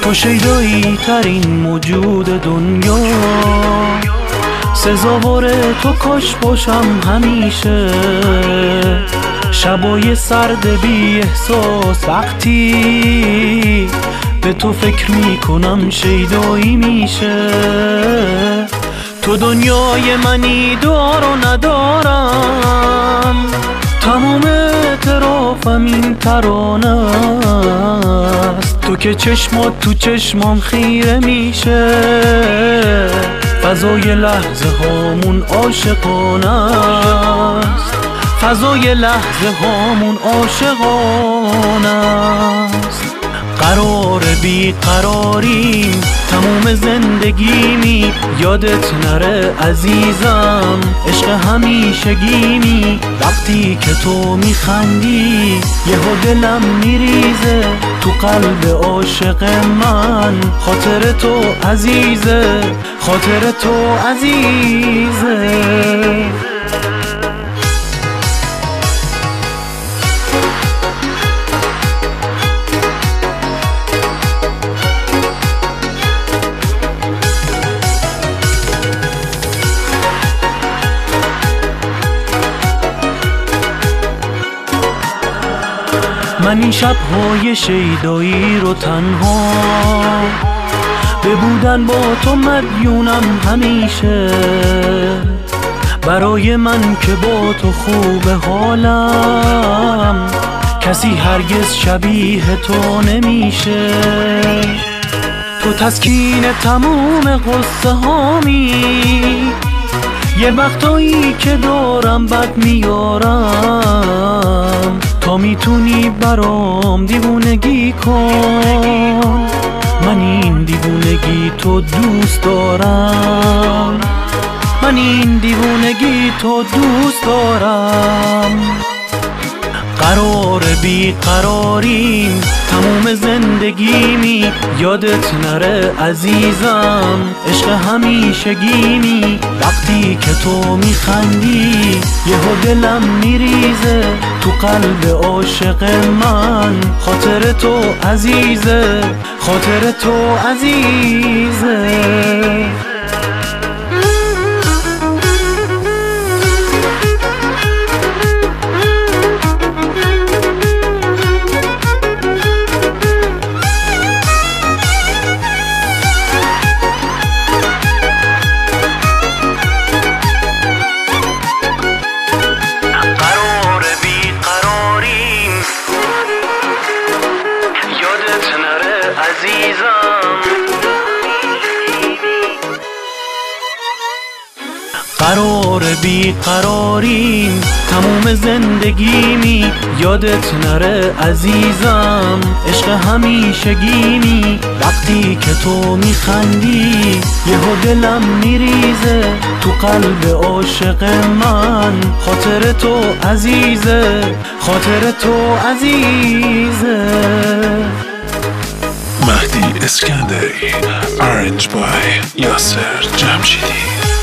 تو شیدایی ترین موجود دنیا، سزاوار تو کاش باشم همیشه. شبای سرد بی احساس وقتی به تو فکر میکنم شیدایی میشه. تو دنیای منی دار و ندارم، تمام اعترافم این ترانه است. تو که چشمات تو چشمام خیره میشه، فضای لحظه هامون عاشقانه است، فضای لحظه هامون عاشقانه است. قرار بی قراریم تموم زندگیمی، یادت نره عزیزم عشق همیشگیمی. وقتی که تو میخندی یهو دلم میریزه، تو قلب عاشق من خاطر تو عزیزه، خاطر تو عزیزه. من این شب‌های شیدایی رو تنها به بودن با تو مدیونم همیشه. برای من که با تو خوب حالم، کسی هرگز شبیه تو نمیشه. تو تسکین تموم قصه هامی، یه وقتایی که دارم بد میارم. تا میتونی برام دیوونگی کن، من این دیوونگی تو دوست دارم، من این دیوونگی تو دوست دارم. قرار بی قراریم تموم زندگیمی، یادت نره عزیزم عشق همیشگیمی. وقتی که تو میخندی یهو دلم میریزه، تو قلب عاشق من خاطر تو عزیزه، خاطر تو عزیزه. قرار بی قراریم تموم زندگیمی، یادت نره عزیزم عشق همیشگیمی. وقتی که تو میخندی یهو دلم میریزه، تو قلب عاشق من خاطر تو عزیزه، خاطر تو عزیزه. مهدی اسکندری، Arranged by یاسر جمشیدی.